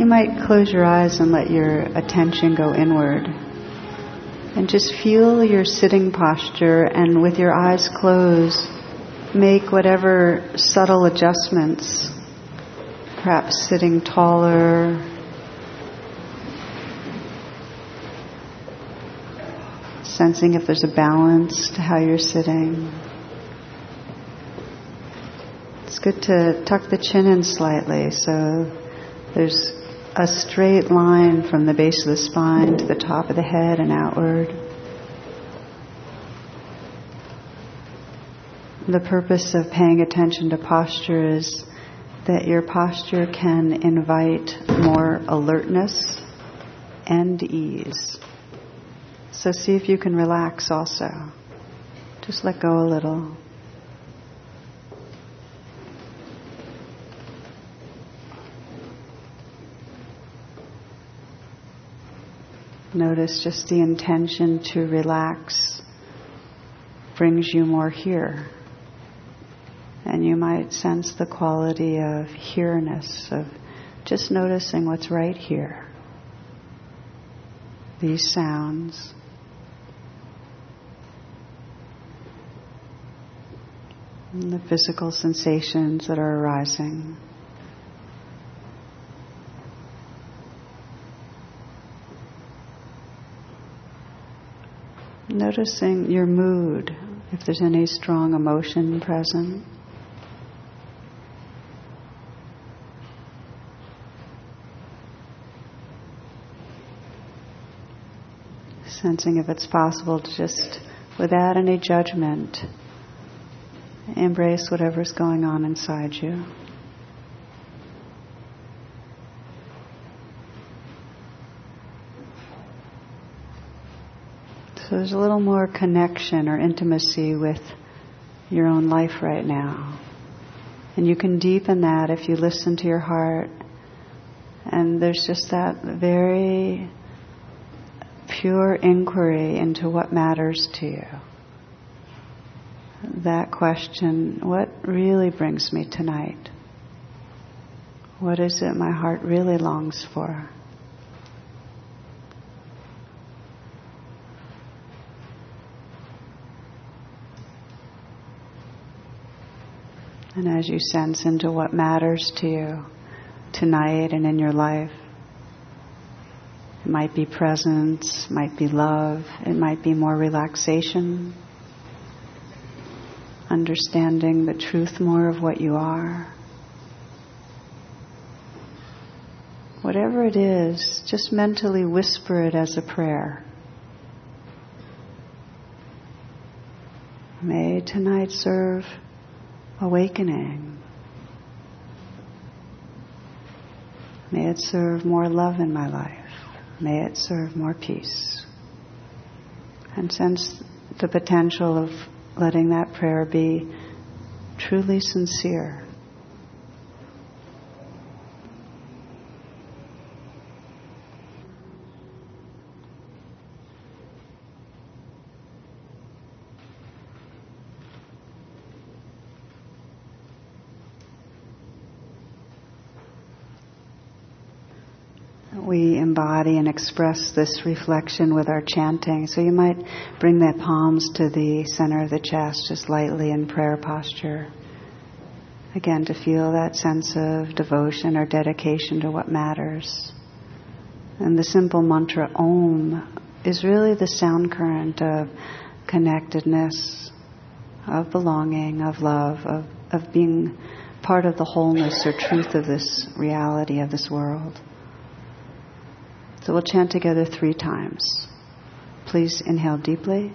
might close your eyes and let your attention go inward. And just feel your sitting posture, and with your eyes closed, make whatever subtle adjustments, perhaps sitting taller, sensing if there's a balance to how you're sitting. It's good to tuck the chin in slightly so there's a straight line from the base of the spine to the top of the head and outward. The purpose of paying attention to posture is that your posture can invite more alertness and ease. So see if you can relax also. Just let go a little. Notice just the intention to relax brings you more here. And you might sense the quality of here-ness, of just noticing what's right here. These sounds. And the physical sensations that are arising. Noticing your mood, if there's any strong emotion present. Sensing if it's possible to just, without any judgment, embrace whatever's going on inside you. So there's a little more connection or intimacy with your own life right now. And you can deepen that if you listen to your heart. And there's just that very pure inquiry into what matters to you. That question, what really brings me tonight? What is it my heart really longs for? And as you sense into what matters to you tonight and in your life, it might be presence, might be love, it might be more relaxation, understanding the truth more of what you are. Whatever it is, just mentally whisper it as a prayer. May tonight serve awakening. May it serve more love in my life. May it serve more peace. And sense the potential of letting that prayer be truly sincere. We embody and express this reflection with our chanting. So you might bring the palms to the center of the chest, just lightly in prayer posture. Again, to feel that sense of devotion or dedication to what matters. And the simple mantra Om is really the sound current of connectedness, of belonging, of love, of being part of the wholeness or truth of this reality, of this world. So we'll chant together 3 times. Please inhale deeply.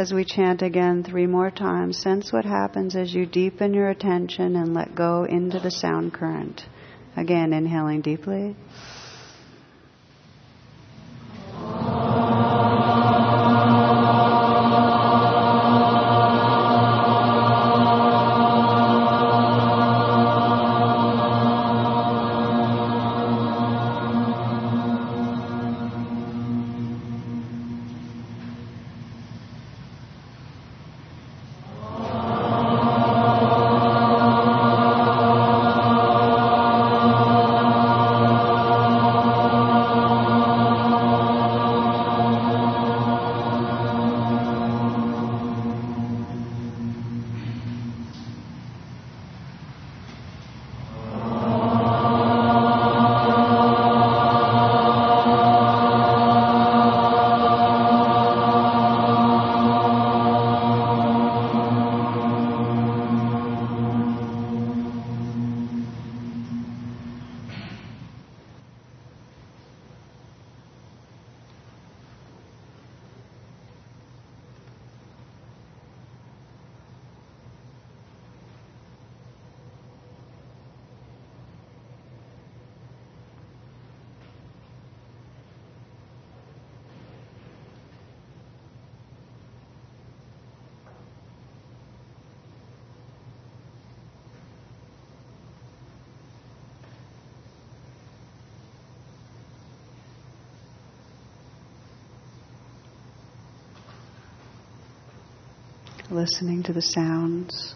as we chant again 3 more times, sense what happens as you deepen your attention and let go into the sound current. Again, inhaling deeply. Listening to the sounds.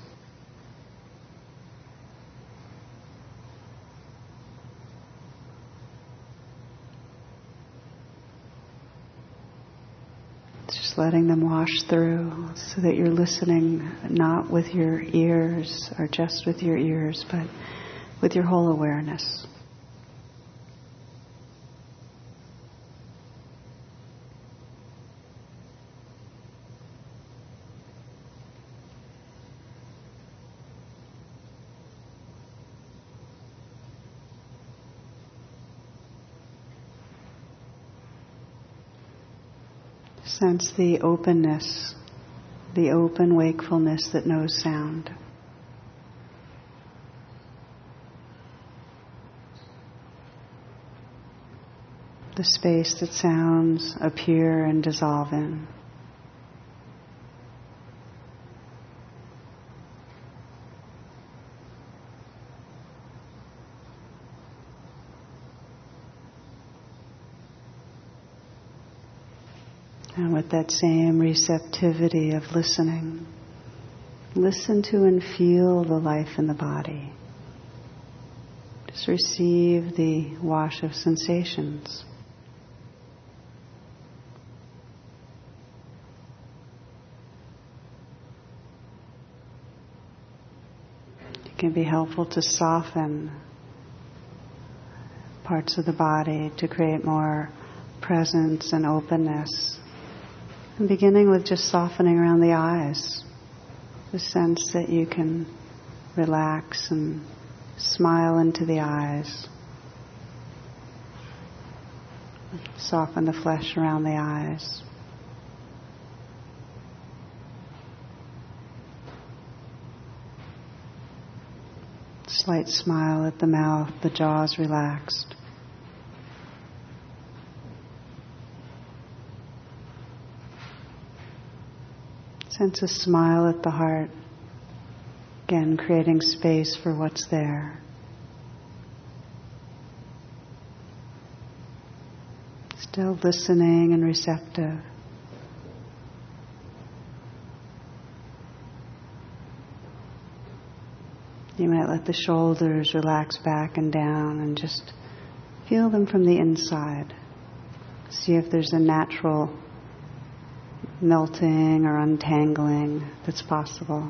Just letting them wash through so that you're listening not with your ears or just with your ears, but with your whole awareness. Sense the openness, the open wakefulness that knows sound. The space that sounds appear and dissolve in. And with that same receptivity of listening, listen to and feel the life in the body. Just receive the wash of sensations. It can be helpful to soften parts of the body to create more presence and openness. And beginning with just softening around the eyes, the sense that you can relax and smile into the eyes. Soften the flesh around the eyes. Slight smile at the mouth, the jaws relaxed. Sense a smile at the heart, again creating space for what's there. Still listening and receptive. You might let the shoulders relax back and down and just feel them from the inside. See if there's a natural melting or untangling that's possible.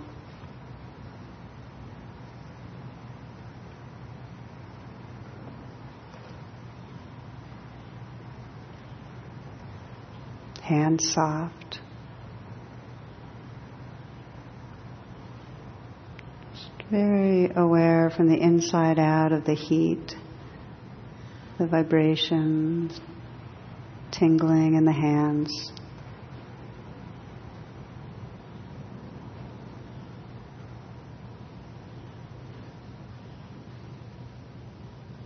Hands soft. Just very aware from the inside out of the heat, the vibrations, tingling in the hands.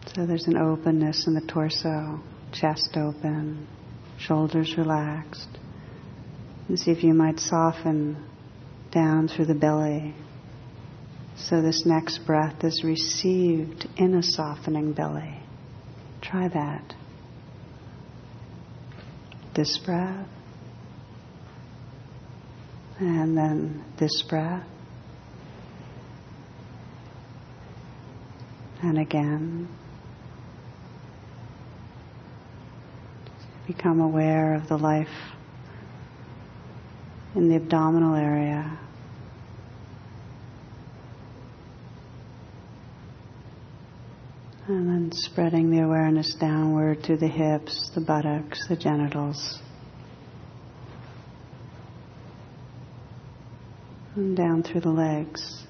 So there's an openness in the torso, chest open, shoulders relaxed. And see if you might soften down through the belly. So this next breath is received in a softening belly. Try that. This breath. And then this breath. And again. Become aware of the life in the abdominal area. And then spreading the awareness downward to the hips, the buttocks, the genitals. And down through the legs.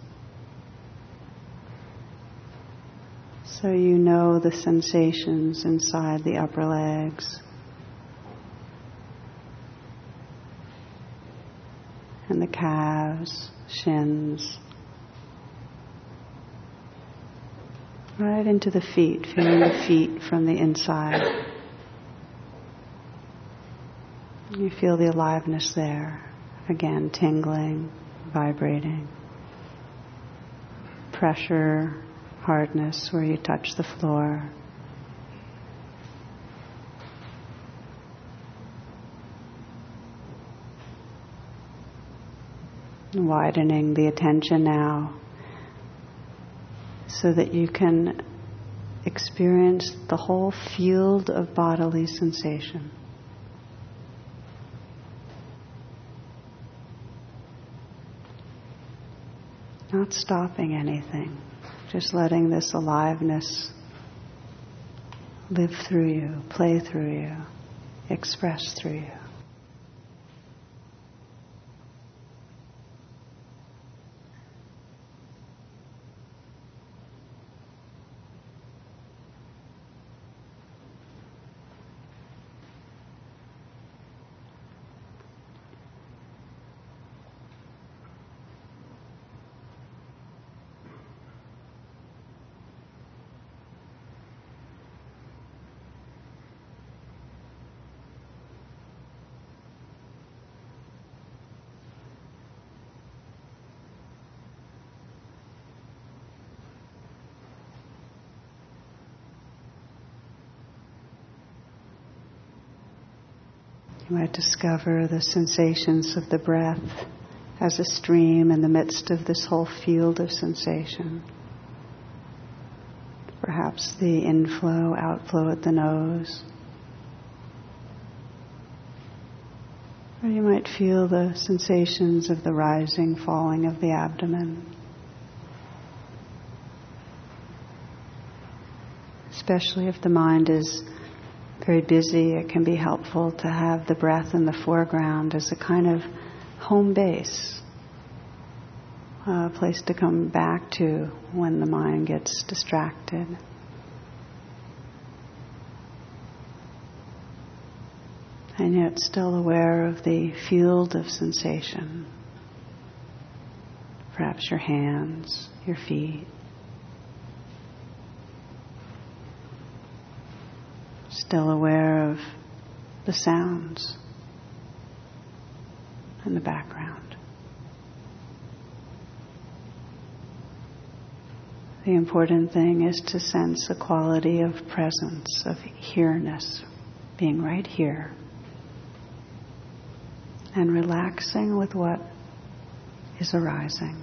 So you know the sensations inside the upper legs. And the calves, shins. Right into the feet, feeling the feet from the inside. You feel the aliveness there. Again, tingling, vibrating. Pressure, hardness where you touch the floor. Widening the attention now so that you can experience the whole field of bodily sensation. Not stopping anything, just letting this aliveness live through you, play through you, express through you. You might discover the sensations of the breath as a stream in the midst of this whole field of sensation. Perhaps the inflow, outflow at the nose. Or you might feel the sensations of the rising, falling of the abdomen. Especially if the mind is very busy, it can be helpful to have the breath in the foreground as a kind of home base, a place to come back to when the mind gets distracted. And yet still aware of the field of sensation. Perhaps your hands, your feet. Still aware of the sounds in the background. The important thing is to sense a quality of presence, of here-ness, being right here, and relaxing with what is arising.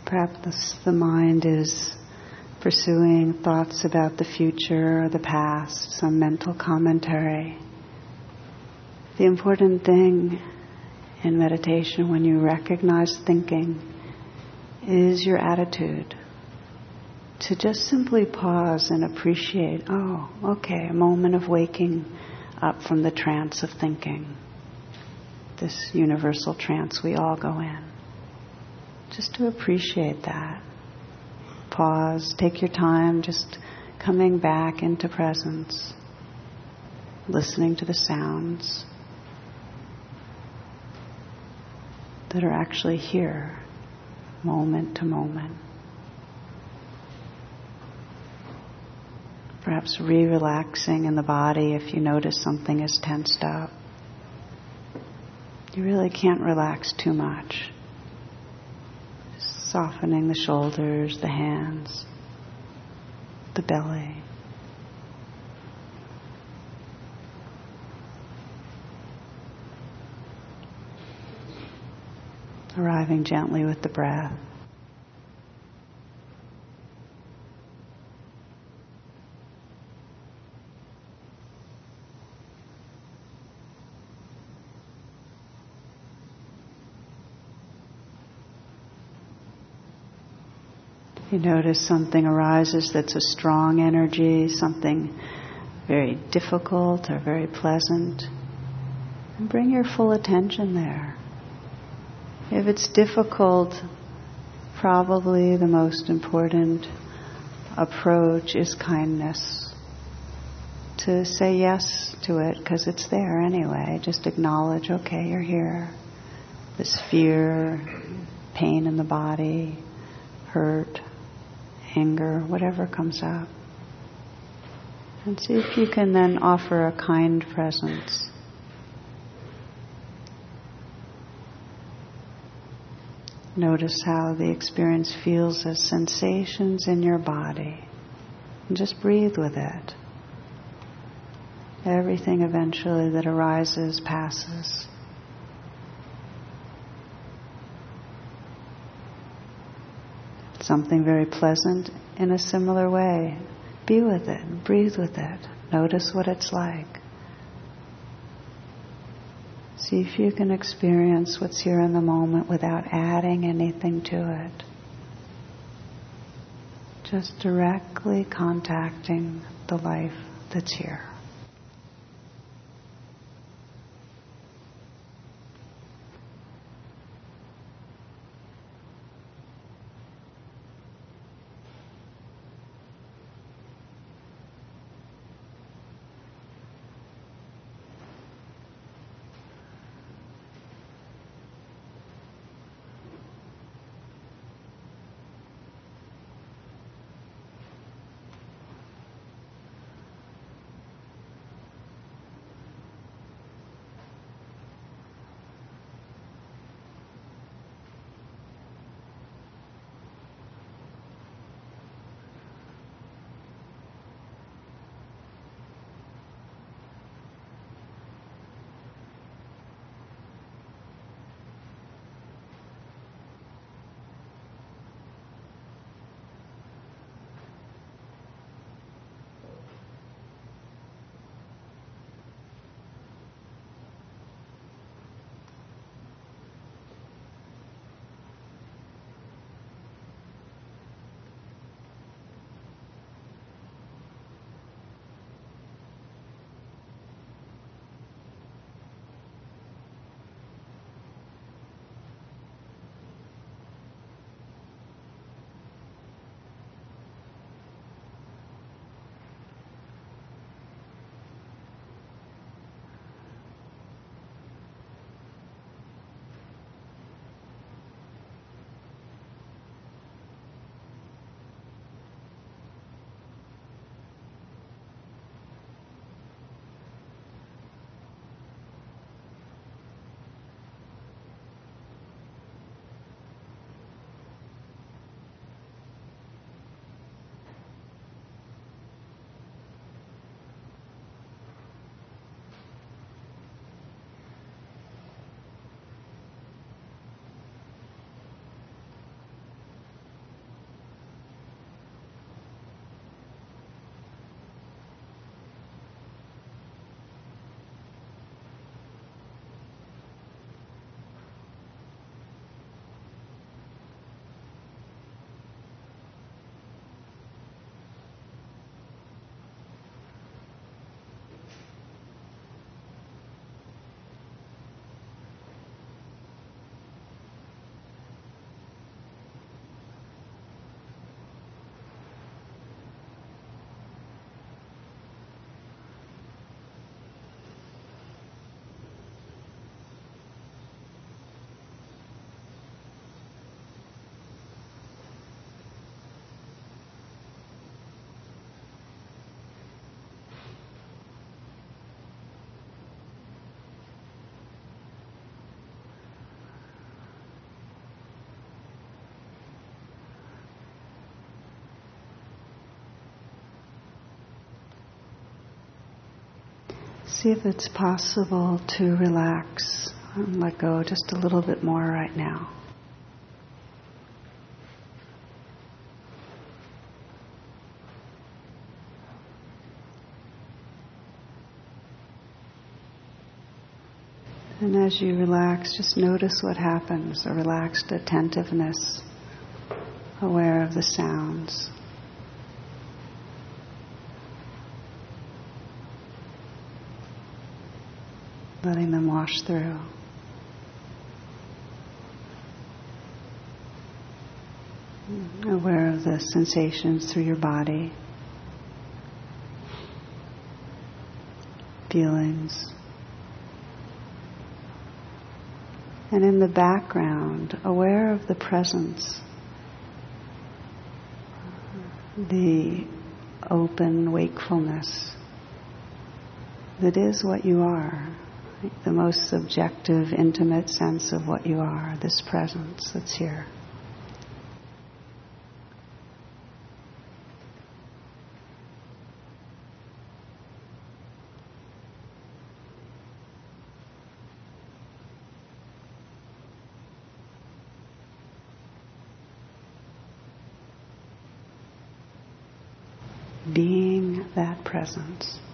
Perhaps the mind is pursuing thoughts about the future or the past, some mental commentary. The important thing in meditation, when you recognize thinking, is your attitude. To just simply pause and appreciate, oh, okay, a moment of waking up from the trance of thinking. This universal trance we all go in. Just to appreciate that. Pause, take your time, just coming back into presence. Listening to the sounds that are actually here, moment to moment. Perhaps re-relaxing in the body if you notice something is tensed up. You really can't relax too much. Just softening the shoulders, the hands, the belly. Arriving gently with the breath. You notice something arises that's a strong energy, something very difficult or very pleasant, and bring your full attention there. If it's difficult, probably the most important approach is kindness. To say yes to it because it's there anyway. Just acknowledge, okay, you're here. This fear, pain in the body, hurt, anger, whatever comes up. And see if you can then offer a kind presence. Notice how the experience feels as sensations in your body. And just breathe with it. Everything eventually that arises passes. Something very pleasant in a similar way. Be with it, breathe with it. Notice what it's like. See if you can experience what's here in the moment without adding anything to it. Just directly contacting the life that's here. See if it's possible to relax and let go just a little bit more right now. And as you relax, just notice what happens, a relaxed attentiveness, aware of the sounds. Letting them wash through. Aware of the sensations through your body, feelings. And in the background, aware of the presence, the open wakefulness that is what you are, the most subjective, intimate sense of what you are, this presence that's here. Being that presence.